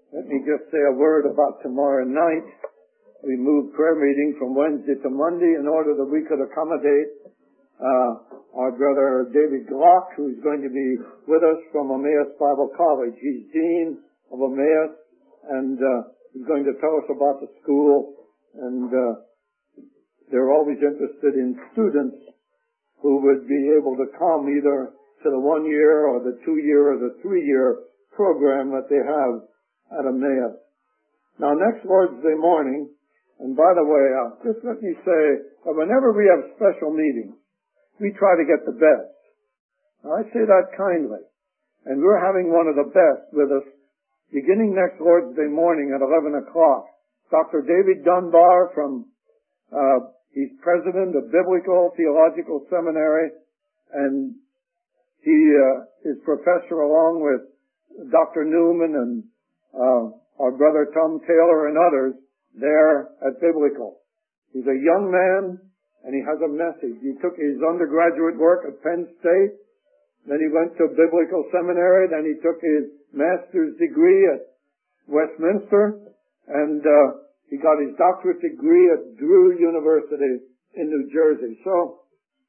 Let me just say a word about tomorrow night. We moved prayer meeting from Wednesday to Monday in order that we could accommodate our brother David Glock, who's going to be with us from Emmaus Bible College. He's dean of Emmaus, and he's going to tell us about the school. And they're always interested in students who would be able to come either to the 1 year or the 2 year or the 3 year program that they have at Emmaus. Now, next Lord's Day morning, and by the way, just let me say that whenever we have special meetings, we try to get the best. Now, I say that kindly. And we're having one of the best with us beginning next Lord's Day morning at 11 o'clock. Dr. David Dunbar he's president of Biblical Theological Seminary, and he is professor along with Dr. Newman and our brother Tom Taylor and others there at Biblical. He's a young man, and he has a message. He took his undergraduate work at Penn State, then he went to Biblical Seminary, then he took his master's degree at Westminster, and he got his doctorate degree at Drew University in New Jersey. So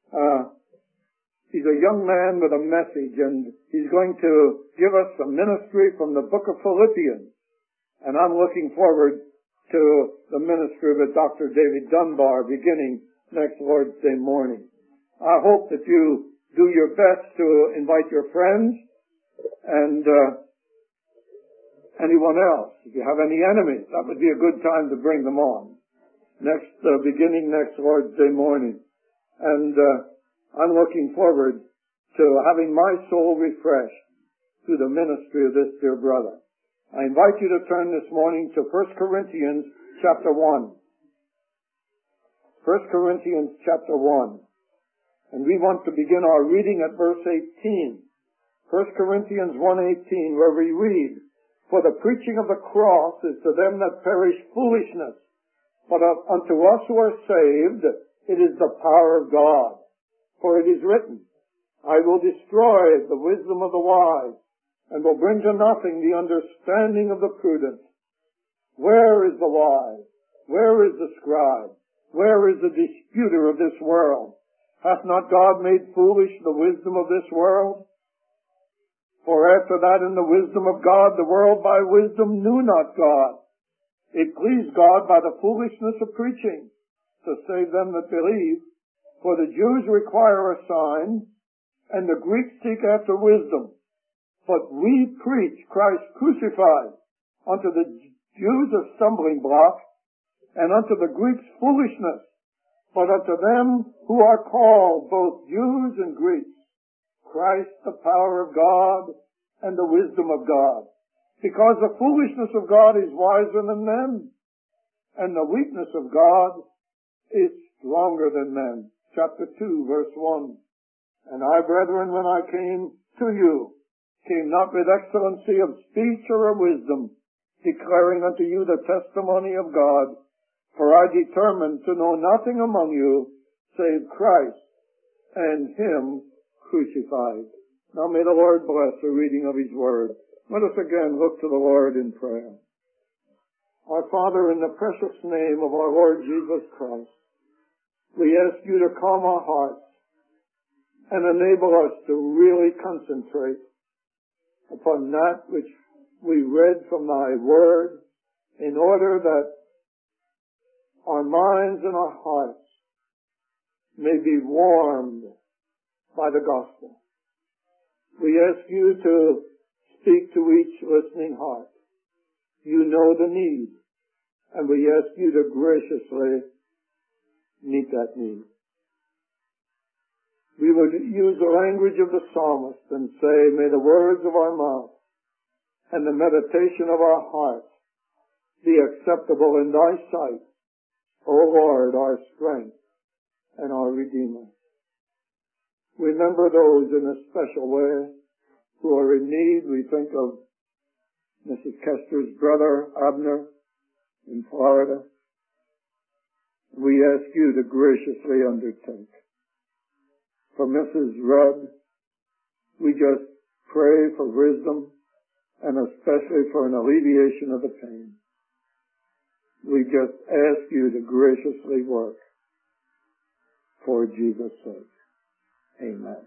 he's a young man with a message, and he's going to give us a ministry from the book of Philippians. And I'm looking forward to the ministry with Dr. David Dunbar beginning next Lord's Day morning. I hope that you do your best to invite your friends and anyone else. If you have any enemies, that would be a good time to bring them on. Beginning next Lord's Day morning. And I'm looking forward to having my soul refreshed through the ministry of this dear brother. I invite you to turn this morning to 1 Corinthians chapter 1. 1 Corinthians chapter 1. And we want to begin our reading at verse 18. 1 Corinthians 1:18, where we read, "For the preaching of the cross is to them that perish foolishness, but unto us who are saved it is the power of God. For it is written, I will destroy the wisdom of the wise, and will bring to nothing the understanding of the prudent. Where is the wise? Where is the scribe? Where is the disputer of this world? Hath not God made foolish the wisdom of this world? For after that in the wisdom of God, the world by wisdom knew not God. It pleased God by the foolishness of preaching to save them that believe. For the Jews require a sign, and the Greeks seek after wisdom. But we preach Christ crucified, unto the Jews a stumbling block, and unto the Greeks foolishness, but unto them who are called, both Jews and Greeks, Christ the power of God and the wisdom of God. Because the foolishness of God is wiser than men, and the weakness of God is stronger than men." Chapter 2, verse 1. "And I, brethren, when I came to you, came not with excellency of speech or of wisdom, declaring unto you the testimony of God. For I determined to know nothing among you, save Christ and Him crucified." Now may the Lord bless the reading of His Word. Let us again look to the Lord in prayer. Our Father, in the precious name of our Lord Jesus Christ, we ask you to calm our hearts and enable us to really concentrate upon that which we read from thy word, in order that our minds and our hearts may be warmed by the gospel. We ask you to speak to each listening heart. You know the need, and we ask you to graciously meet that need. We would use the language of the psalmist and say, "May the words of our mouth and the meditation of our hearts be acceptable in thy sight, O Lord, our strength and our Redeemer." Remember those in a special way who are in need. We think of Mrs. Kester's brother, Abner, in Florida. We ask you to graciously undertake. For Mrs. Rudd, we just pray for wisdom and especially for an alleviation of the pain. We just ask you to graciously work for Jesus' sake. Amen.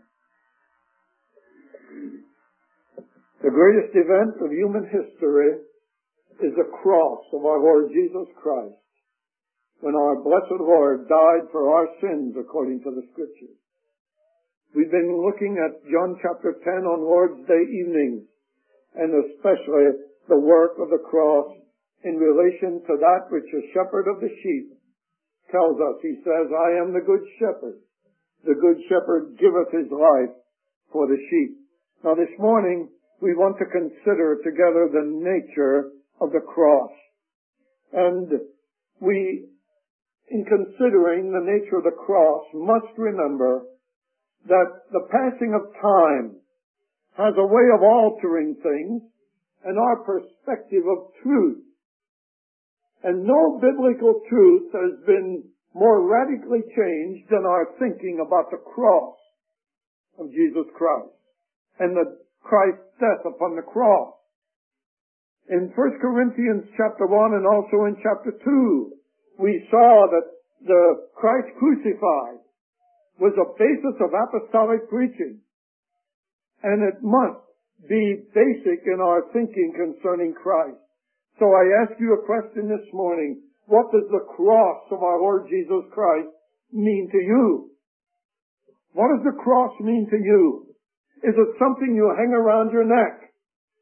The greatest event of human history is the cross of our Lord Jesus Christ, when our blessed Lord died for our sins according to the Scriptures. We've been looking at John chapter 10 on Lord's Day evenings, and especially the work of the cross in relation to that which the shepherd of the sheep tells us. He says, I am the good shepherd. The good shepherd giveth his life for the sheep. Now this morning, we want to consider together the nature of the cross. And we, in considering the nature of the cross, must remember that the passing of time has a way of altering things and our perspective of truth. And no biblical truth has been more radically changed than our thinking about the cross of Jesus Christ and the Christ's death upon the cross. In 1 Corinthians chapter 1 and also in chapter 2, we saw that the Christ crucified was a basis of apostolic preaching. And it must be basic in our thinking concerning Christ. So I ask you a question this morning. What does the cross of our Lord Jesus Christ mean to you? What does the cross mean to you? Is it something you hang around your neck?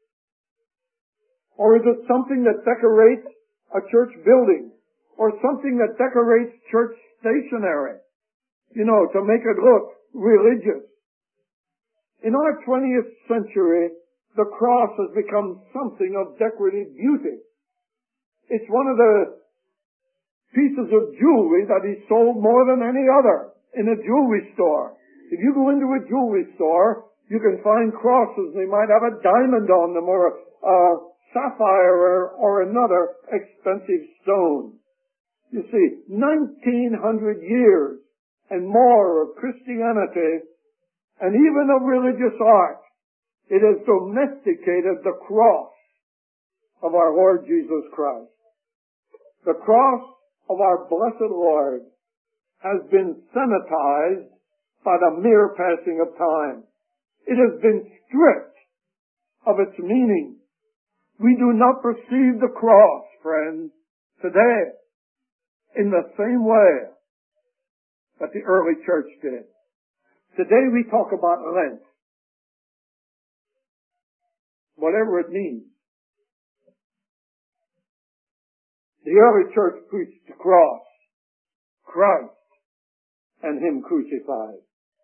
Or is it something that decorates a church building? Or something that decorates church stationery? You know, to make it look religious. In our 20th century, the cross has become something of decorative beauty. It's one of the pieces of jewelry that is sold more than any other in a jewelry store. If you go into a jewelry store, you can find crosses. They might have a diamond on them or a sapphire or another expensive stone. You see, 1900 years and more of Christianity and even of religious art, it has domesticated the cross of our Lord Jesus Christ. The cross of our blessed Lord has been sanitized by the mere passing of time. It has been stripped of its meaning. We do not perceive the cross, friends, today in the same way that the early church did. Today we talk about Lent, whatever it means. The early church preached the cross, Christ, and Him crucified.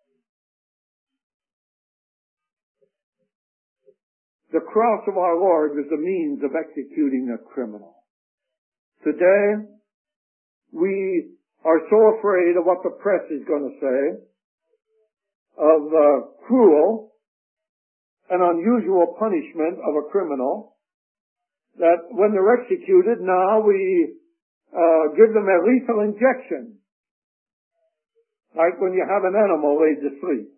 The cross of our Lord was the means of executing a criminal. Today, we are so afraid of what the press is going to say, of cruel and unusual punishment of a criminal, that when they're executed, now we give them a lethal injection, like when you have an animal laid to sleep.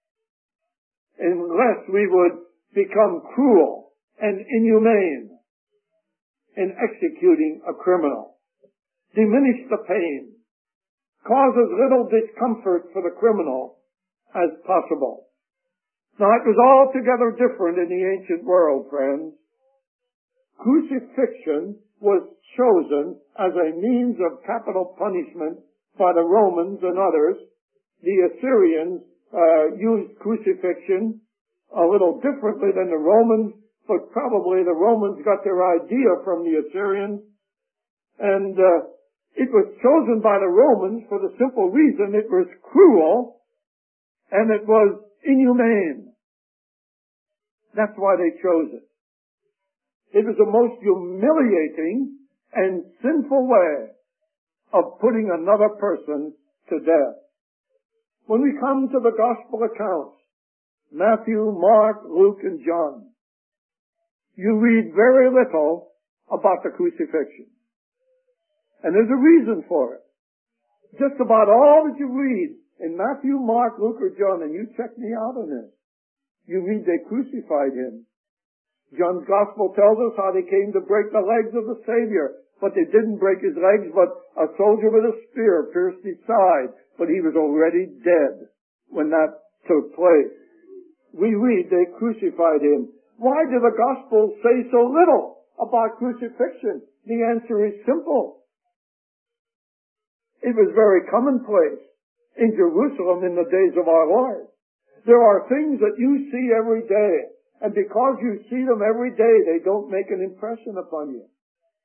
Unless we would become cruel and inhumane in executing a criminal, diminish the pain, cause as little discomfort for the criminal as possible. Now, it was altogether different in the ancient world, friends. Crucifixion was chosen as a means of capital punishment by the Romans and others. The Assyrians used crucifixion a little differently than the Romans, but probably the Romans got their idea from the Assyrians. And it was chosen by the Romans for the simple reason it was cruel and it was inhumane. That's why they chose it. It was the most humiliating and sinful way of putting another person to death. When we come to the gospel accounts, Matthew, Mark, Luke, and John, you read very little about the crucifixion. And there's a reason for it. Just about all that you read in Matthew, Mark, Luke, or John, and you check me out on this, you read they crucified Him. John's Gospel tells us how they came to break the legs of the Savior. But they didn't break his legs, but a soldier with a spear pierced his side. But he was already dead when that took place. We read they crucified him. Why do the Gospels say so little about crucifixion? The answer is simple. It was very commonplace in Jerusalem in the days of our Lord. There are things that you see every day, and because you see them every day, they don't make an impression upon you.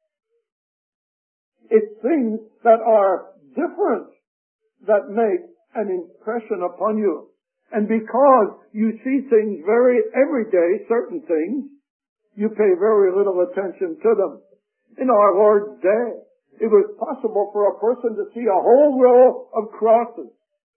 It's things that are different that make an impression upon you. And because you see things every day, certain things, you pay very little attention to them. In our Lord's day, it was possible for a person to see a whole row of crosses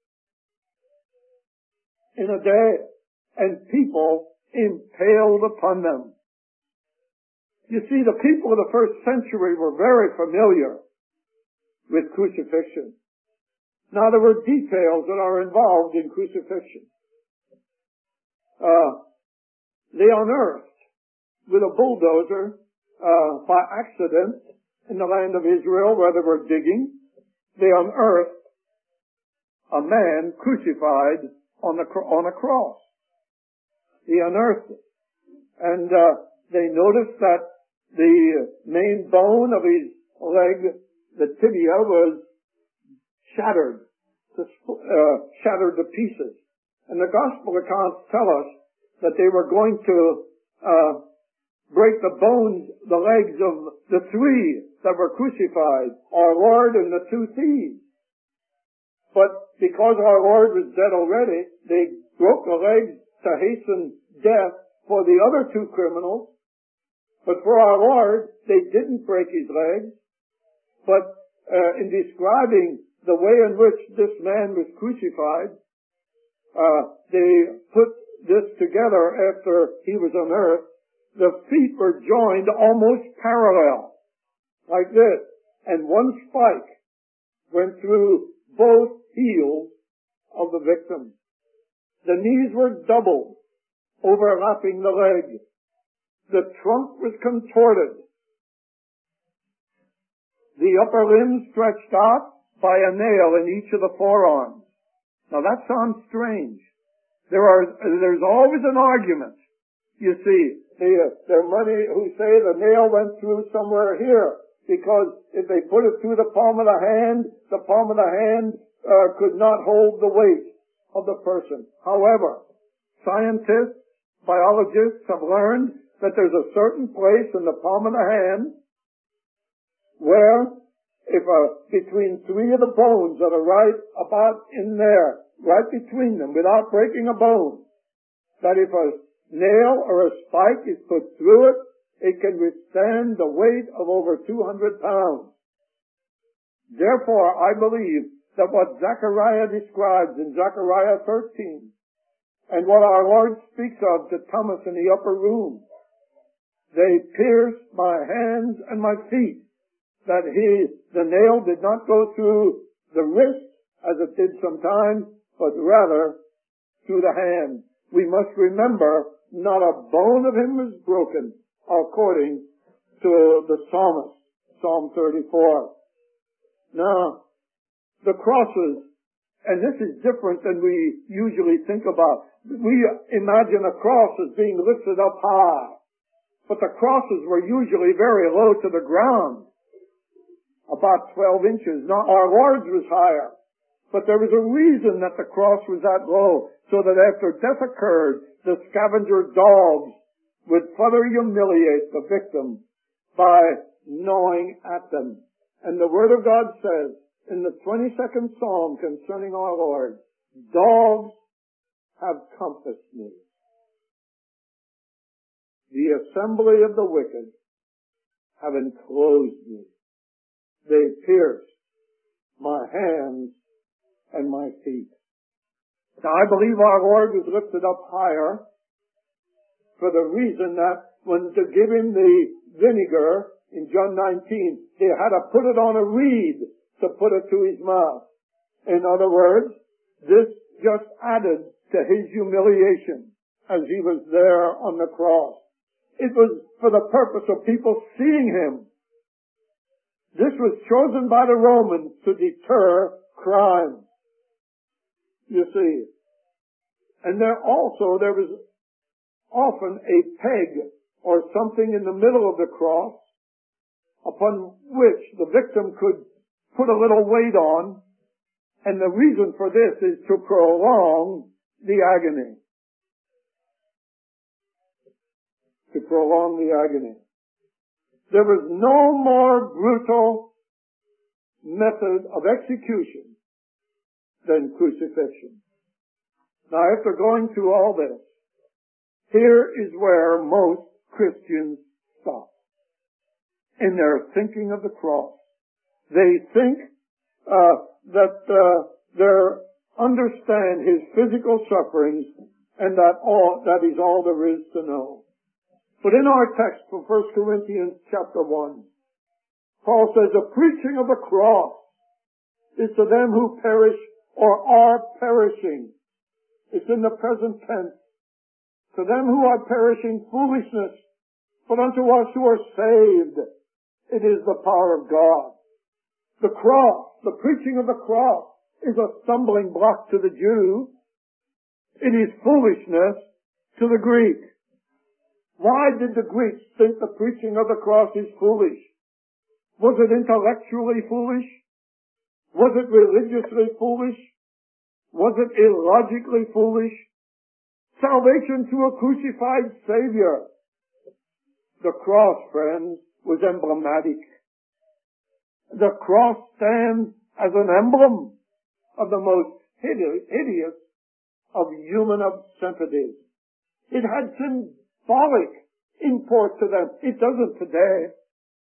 in a day, and people impaled upon them. You see, the people of the first century were very familiar with crucifixion. Now, there were details that are involved in crucifixion. They unearthed with a bulldozer, by accident, in the land of Israel where they were digging, they unearthed a man crucified on a cross. He unearthed it. And they noticed that the main bone of his leg, the tibia, was shattered to pieces. And the gospel accounts tell us that they were going to break the bones, the legs of the three that were crucified, our Lord and the two thieves. But because our Lord was dead already, they broke the legs to hasten death for the other two criminals. But for our Lord, they didn't break his legs. But in describing the way in which this man was crucified, they put this together after he was unearthed. The feet were joined almost parallel, like this, and one spike went through both heels of the victim. The knees were doubled, overlapping the leg. The trunk was contorted. The upper limb stretched out by a nail in each of the forearms. Now that sounds strange. There's always an argument. You see, there are many who say the nail went through somewhere here, because if they put it through the palm of the hand could not hold the weight of the person. However, scientists, biologists have learned that there's a certain place in the palm of the hand where, if between three of the bones that are right about in there, right between them, without breaking a bone, that if a nail or a spike is put through it, it can withstand the weight of over 200 pounds. Therefore, I believe that what Zechariah describes in Zechariah 13, and what our Lord speaks of to Thomas in the upper room, they pierced my hands and my feet, that the nail did not go through the wrist, as it did sometimes, but rather through the hand. We must remember, not a bone of him was broken, according to the psalmist, Psalm 34. Now, the crosses, and this is different than we usually think about. We imagine a cross as being lifted up high, but the crosses were usually very low to the ground, about 12 inches. Now, our Lord's was higher, but there was a reason that the cross was that low, so that after death occurred, the scavenger dogs would further humiliate the victim by gnawing at them. And the Word of God says in the 22nd Psalm concerning our Lord, dogs have compassed me. The assembly of the wicked have enclosed me. They pierced my hands and my feet. Now, I believe our Lord was lifted up higher for the reason that when to give him the vinegar in John 19, they had to put it on a reed to put it to his mouth. In other words, this just added to his humiliation as he was there on the cross. It was for the purpose of people seeing him. This was chosen by the Romans to deter crime. You see. And there was often a peg or something in the middle of the cross upon which the victim could put a little weight on. And the reason for this is to prolong the agony. To prolong the agony. There was no more brutal method of execution than crucifixion. Now, after going through all this, here is where most Christians stop in their thinking of the cross. They think that they understand his physical sufferings and that is all there is to know. But in our text from 1 Corinthians chapter 1, Paul says, the preaching of the cross is to them who perish or are perishing. It's in the present tense. To them who are perishing, foolishness, but unto us who are saved, it is the power of God. The cross, the preaching of the cross, is a stumbling block to the Jew. It is foolishness to the Greek. Why did the Greeks think the preaching of the cross is foolish? Was it intellectually foolish? Was it religiously foolish? Was it illogically foolish? Salvation to a crucified Savior. The cross, friends, was emblematic. The cross stands as an emblem of the most hideous of human obscenities. It had symbolic import to them. It doesn't today.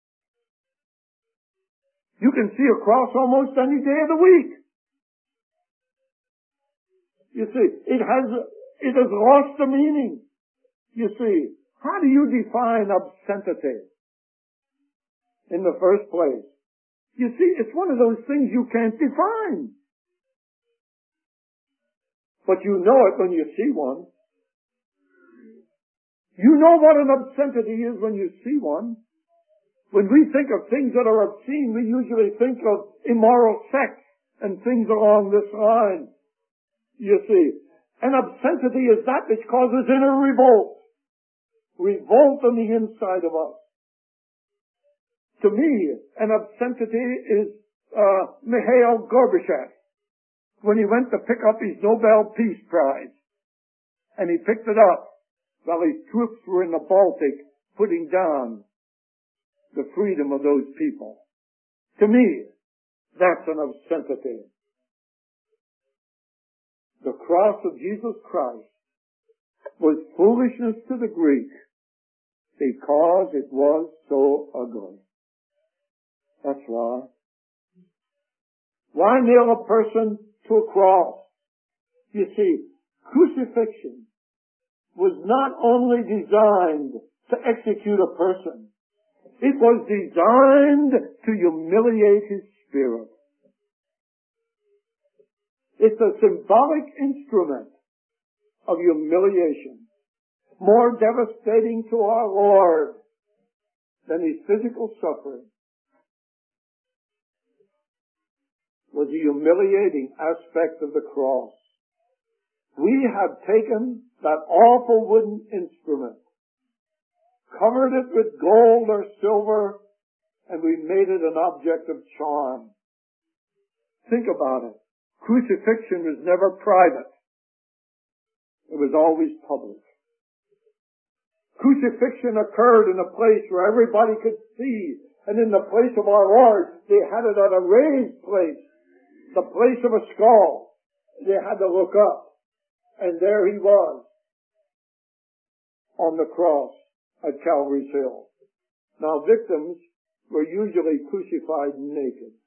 You can see a cross almost any day of the week. You see, it has lost the meaning. You see, how do you define obscenity? In the first place, you see, it's one of those things you can't define. But you know it when you see one. You know what an obscenity is when you see one. When we think of things that are obscene, we usually think of immoral sex and things along this line. You see, an obscenity is that which causes inner revolt. Revolt on the inside of us. To me, an obscenity is Mikhail Gorbachev when he went to pick up his Nobel Peace Prize. And he picked it up while his troops were in the Baltic putting down the freedom of those people. To me, that's an obscenity. The cross of Jesus Christ was foolishness to the Greek because it was so ugly. That's why. Why nail a person to a cross? You see, crucifixion was not only designed to execute a person, it was designed to humiliate his spirit. It's a symbolic instrument of humiliation, more devastating to our Lord than his physical suffering was the humiliating aspect of the cross. We have taken that awful wooden instrument, covered it with gold or silver, and we made it an object of charm. Think about it. Crucifixion was never private. It was always public. Crucifixion occurred in a place where everybody could see, and in the place of our Lord, they had it at a raised place, the place of a skull. They had to look up, and there he was on the cross at Calvary's Hill. Now, victims were usually crucified naked.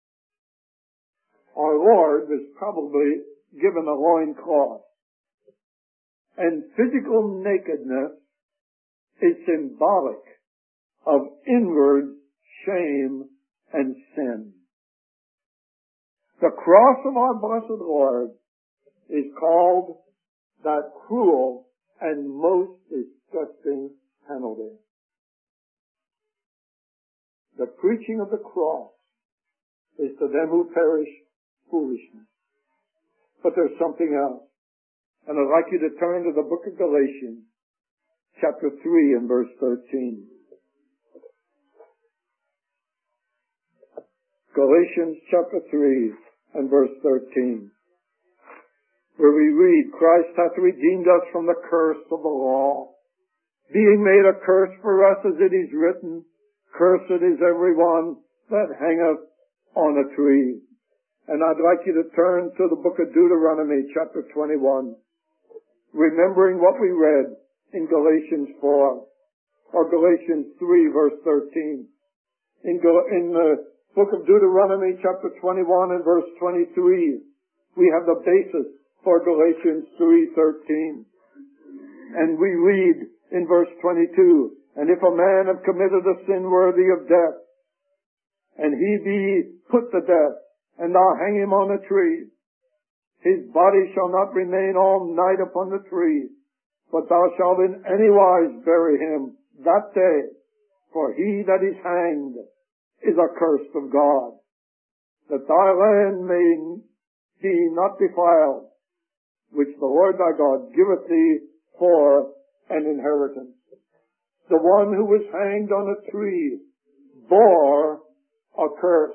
Our Lord was probably given a loincloth. And physical nakedness is symbolic of inward shame and sin. The cross of our blessed Lord is called that cruel and most disgusting penalty. The preaching of the cross is to them who perish foolishness. But there's something else. And I'd like you to turn to the book of Galatians, chapter 3 and verse 13. Galatians chapter 3 and verse 13. Where we read, Christ hath redeemed us from the curse of the law, being made a curse for us, as it is written, Cursed is every one that hangeth on a tree. And I'd like you to turn to the book of Deuteronomy, chapter 21, remembering what we read in Galatians 4, or Galatians 3, verse 13. In the book of Deuteronomy, chapter 21 and verse 23, we have the basis for Galatians 3:13. And we read in verse 22, And if a man have committed a sin worthy of death, and he be put to death, and thou hang him on a tree, his body shall not remain all night upon the tree, but thou shalt in any wise bury him that day, for he that is hanged is accursed of God, that thy land may be not defiled, which the Lord thy God giveth thee for an inheritance. The one who was hanged on a tree bore a curse.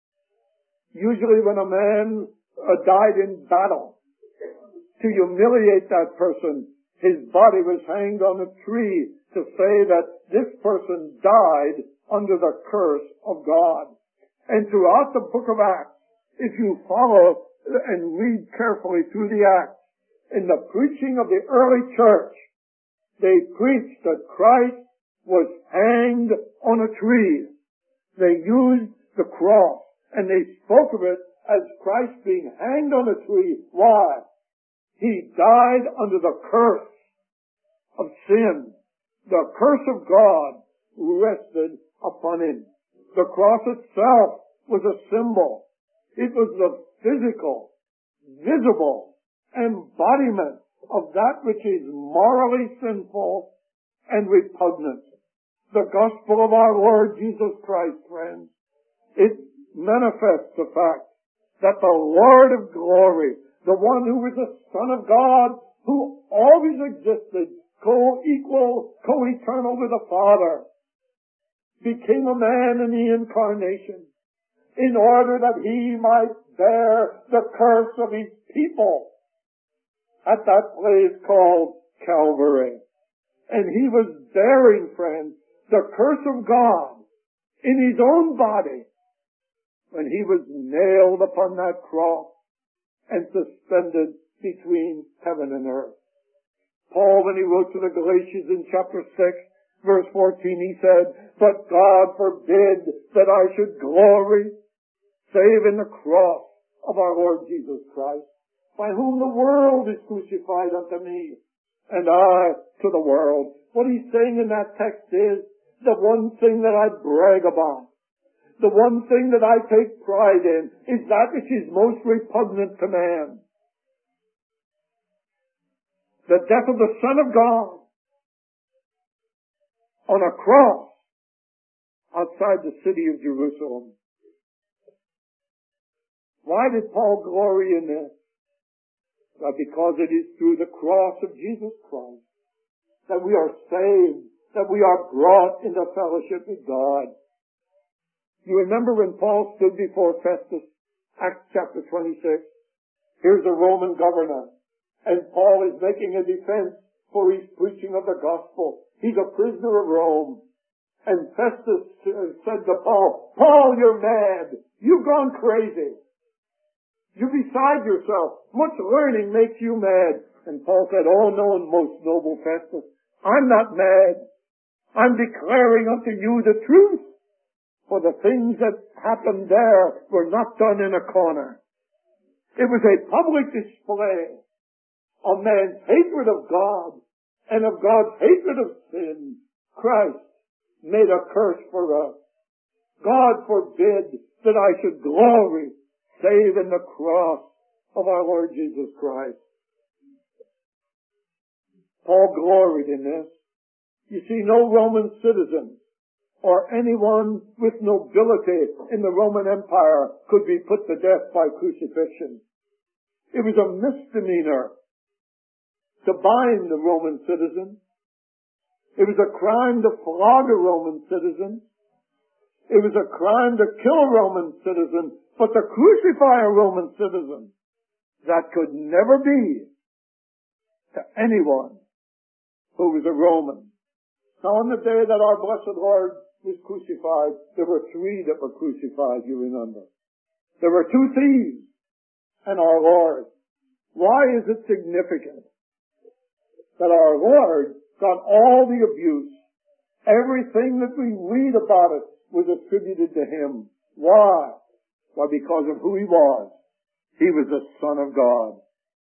Usually when a man died in battle, to humiliate that person, his body was hanged on a tree to say that this person died under the curse of God. And throughout the book of Acts, if you follow and read carefully through the Acts, in the preaching of the early church, they preached that Christ was hanged on a tree. They used the cross, and they spoke of it as Christ being hanged on a tree. Why? He died under the curse of sin. The curse of God rested upon him. The cross itself was a symbol. It was the physical, visible embodiment of that which is morally sinful and repugnant. The gospel of our Lord Jesus Christ, friends, it manifests the fact that the Lord of glory, the one who was the Son of God, who always existed, co-equal, co-eternal with the Father, became a man in the incarnation in order that he might bear the curse of his people at that place called Calvary. And he was bearing, friends, the curse of God in his own body when he was nailed upon that cross and suspended between heaven and earth. Paul, when he wrote to the Galatians in chapter 6, verse 14, he said, But God forbid that I should glory save in the cross of our Lord Jesus Christ, by whom the world is crucified unto me, and I to the world. What he's saying in that text is, the one thing that I brag about, the one thing that I take pride in, is that which is most repugnant to man. The death of the Son of God on a cross outside the city of Jerusalem. Why did Paul glory in this? Well, because it is through the cross of Jesus Christ that we are saved, that we are brought into fellowship with God. You remember when Paul stood before Festus, Acts chapter 26? Here's a Roman governor, and Paul is making a defense for his preaching of the gospel. He's a prisoner of Rome. And Festus said to Paul, Paul, you're mad. You've gone crazy. You're beside yourself. Much learning makes you mad. And Paul said, Oh, no, most noble Festus, I'm not mad. I'm declaring unto you the truth. For the things that happened there were not done in a corner. It was a public display of man's hatred of God and of God's hatred of sin. Christ made a curse for us. God forbid that I should glory save in the cross of our Lord Jesus Christ. Paul gloried in this. You see, no Roman citizen or anyone with nobility in the Roman Empire could be put to death by crucifixion. It was a misdemeanor to bind a Roman citizen. It was a crime to flog a Roman citizen. It was a crime to kill a Roman citizen, but to crucify a Roman citizen, that could never be to anyone who was a Roman. Now, on the day that our blessed Lord was crucified, there were 3 that were crucified, you remember. There were 2 thieves and our Lord. Why is it significant that our Lord got all the abuse? Everything that we read about it was attributed to Him. Why? Why, because of who He was. He was the Son of God.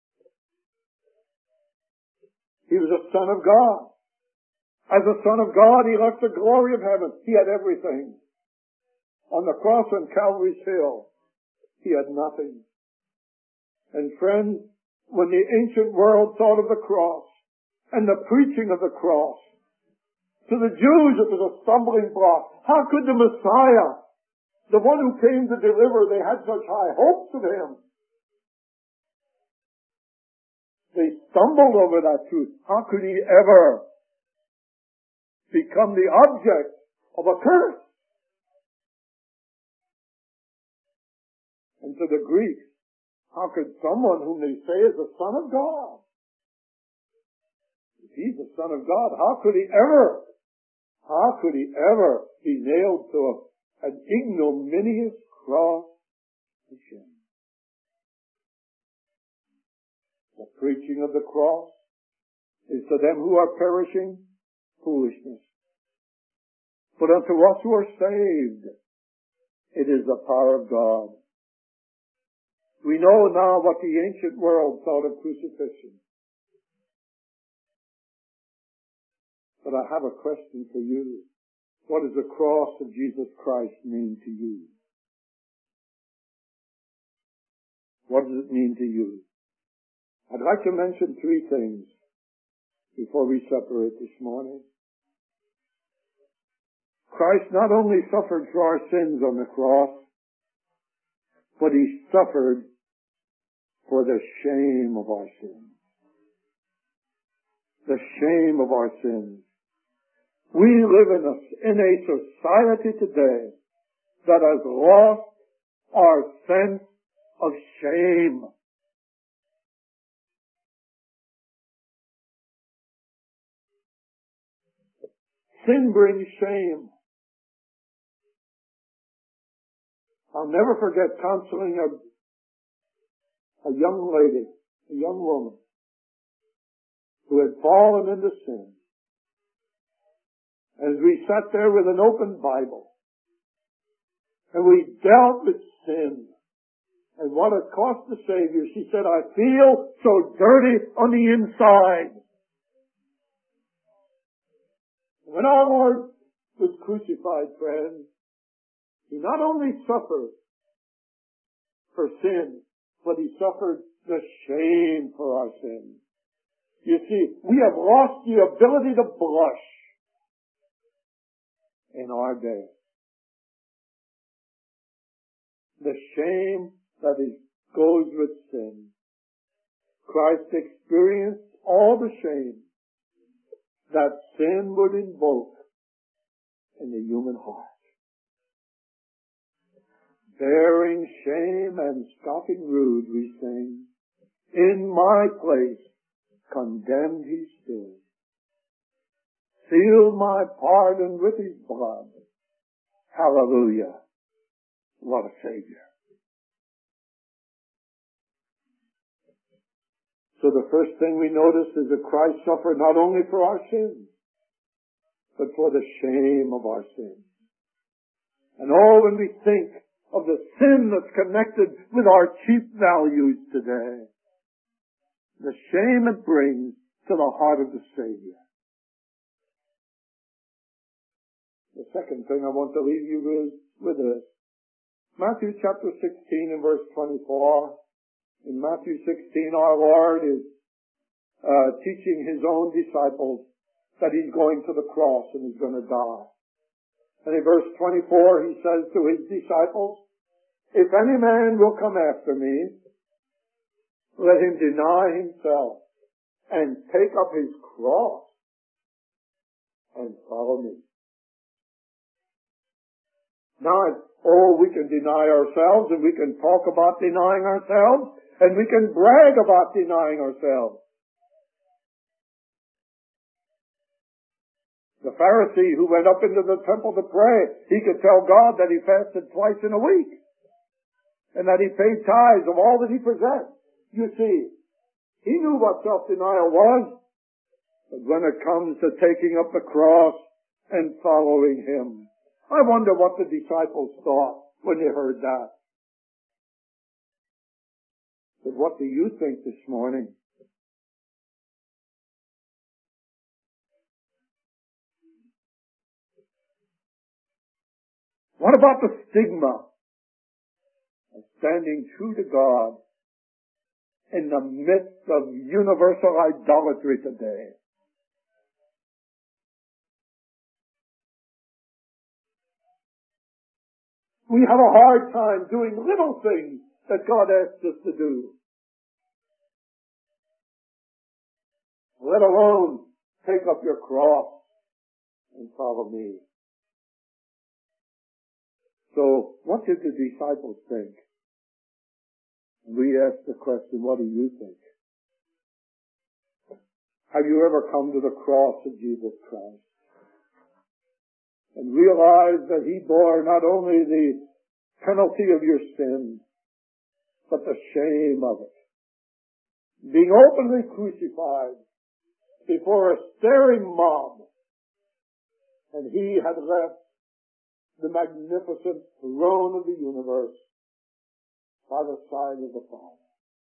He was a Son of God. As a Son of God, He left the glory of heaven. He had everything. On the cross on Calvary's Hill, He had nothing. And friends, when the ancient world thought of the cross and the preaching of the cross, to the Jews it was a stumbling block. How could the Messiah, the one who came to deliver, they had such high hopes of Him? They stumbled over that truth. How could He ever become the object of a curse? And to the Greeks, how could someone whom they say is the Son of God, if He's the Son of God, how could He ever be nailed to an ignominious cross of shame? The preaching of the cross is to them who are perishing foolishness. But unto us who are saved, it is the power of God. We know now what the ancient world thought of crucifixion. But I have a question for you. What does the cross of Jesus Christ mean to you? What does it mean to you? I'd like to mention 3 things before we separate this morning. Christ not only suffered for our sins on the cross, but He suffered for the shame of our sins. The shame of our sins. We live in a society today that has lost our sense of shame. Sin brings shame. I'll never forget counseling a young lady, a young woman, who had fallen into sin. As we sat there with an open Bible, and we dealt with sin, and what it cost the Savior, she said, I feel so dirty on the inside. When our Lord was crucified, friends, He not only suffered for sin, but He suffered the shame for our sins. You see, we have lost the ability to blush in our day. The shame that goes with sin. Christ experienced all the shame that sin would invoke in the human heart. Bearing shame and scoffing rude, we sing, in my place condemned He stood. Sealed my pardon with His blood. Hallelujah. What a Savior. So the first thing we notice is that Christ suffered not only for our sins, but for the shame of our sins. And when we think of the sin that's connected with our cheap values today, the shame it brings to the heart of the Savior. The second thing I want to leave you with is Matthew chapter 16 and verse 24. In Matthew 16, our Lord is teaching His own disciples that he's going to the cross and he's going to die. And in verse 24 he says to his disciples, if any man will come after me, let him deny himself and take up his cross and follow me. Now, we can deny ourselves and we can talk about denying ourselves and we can brag about denying ourselves. The Pharisee who went up into the temple to pray, he could tell God that he fasted twice in a week and that he paid tithes of all that he possessed. You see, he knew what self-denial was, but when it comes to taking up the cross and following him, I wonder what the disciples thought when they heard that. But what do you think this morning? What about the stigma of standing true to God in the midst of universal idolatry today? We have a hard time doing little things that God asks us to do, let alone take up your cross and follow me. So, what did the disciples think? We ask the question, what do you think? Have you ever come to the cross of Jesus Christ and realized that he bore not only the penalty of your sin, but the shame of it? Being openly crucified before a staring mob, and he had left the magnificent throne of the universe by the side of the Father.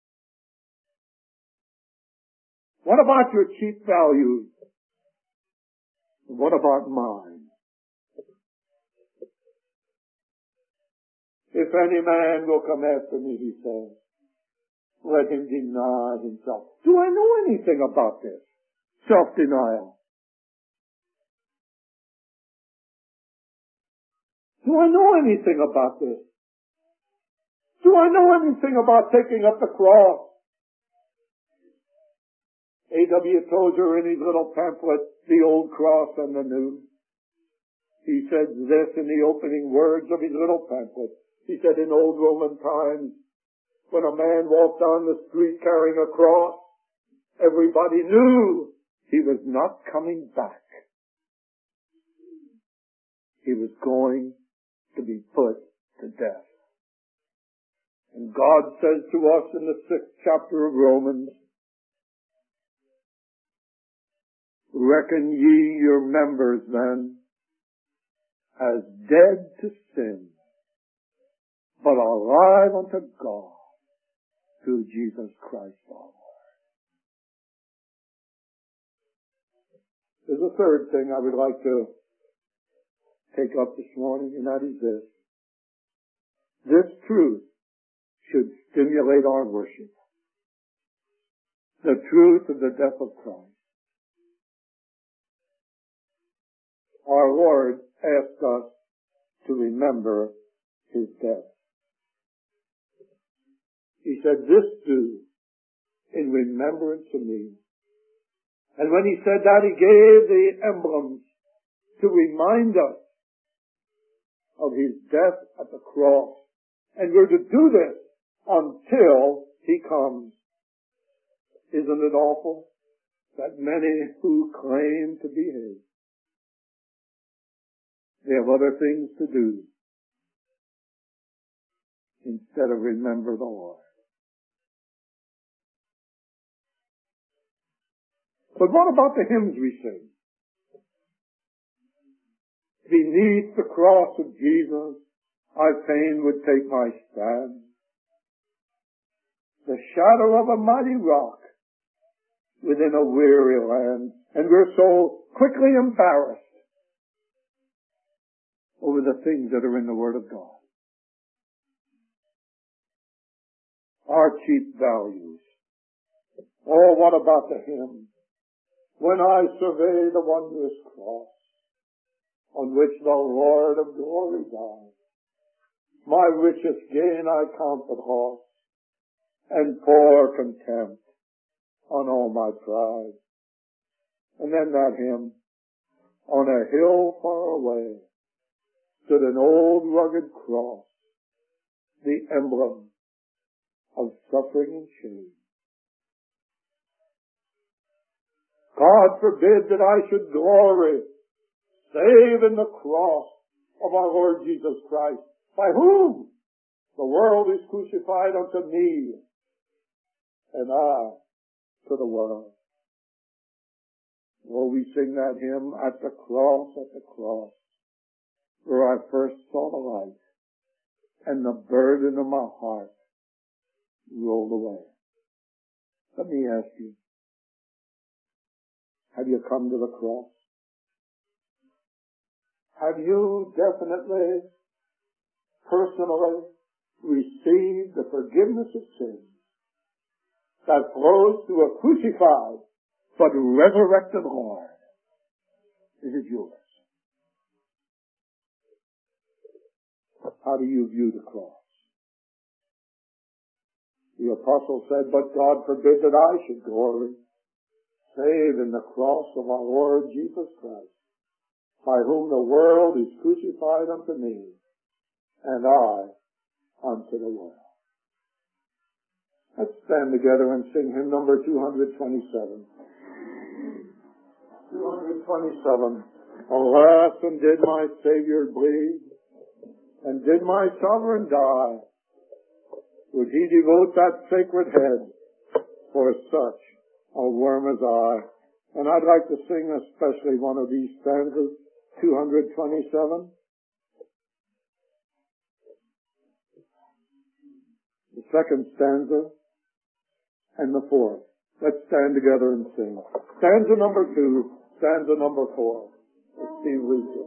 What about your cheap values? What about mine? If any man will come after me, he says, let him deny himself. Do I know anything about this? Self-denial. Do I know anything about this? Do I know anything about taking up the cross? A.W. Tozer, in his little pamphlet, The Old Cross and the New, he said this in the opening words of his little pamphlet. He said, in old Roman times, when a man walked down the street carrying a cross, everybody knew he was not coming back. He was going to be put to death. And God says to us in the 6th chapter of Romans, reckon ye your members then as dead to sin, but alive unto God through Jesus Christ our Lord. There's a third thing I would like to take up this morning, and that is this. This truth should stimulate our worship. The truth of the death of Christ. Our Lord asked us to remember his death. He said, this do in remembrance of me. And when he said that, he gave the emblems to remind us of his death at the cross. And we're to do this until he comes. Isn't it awful that many who claim to be his, they have other things to do instead of remember the Lord? But what about the hymns we sing? Beneath the cross of Jesus, I fain would take my stand. The shadow of a mighty rock within a weary land. And we're so quickly embarrassed over the things that are in the Word of God. Our cheap values. Oh, what about the hymn? when I survey the wondrous cross on which the Lord of glory died. My richest gain I count but loss, and pour contempt on all my pride. And then that hymn, on a hill far away stood an old rugged cross, the emblem of suffering and shame. God forbid that I should glory save in the cross of our Lord Jesus Christ, by whom the world is crucified unto me, and I to the world. Oh, we sing that hymn, at the cross, where I first saw the light, and the burden of my heart rolled away. Let me ask you, have you come to the cross? Have you definitely, personally received the forgiveness of sins that flows through a crucified but resurrected Lord? Is it yours? How do you view the cross? The apostle said, but God forbid that I should glory save in the cross of our Lord Jesus Christ, by whom the world is crucified unto me, and I unto the world. Let's stand together and sing hymn number 227. 227. Alas, and did my Savior bleed, and did my sovereign die, would he devote that sacred head for such a worm as I? And I'd like to sing especially one of these stanzas, 227. The second stanza and the fourth. Let's stand together and sing. Stanza number 2, stanza number 4. Let's see, Lisa.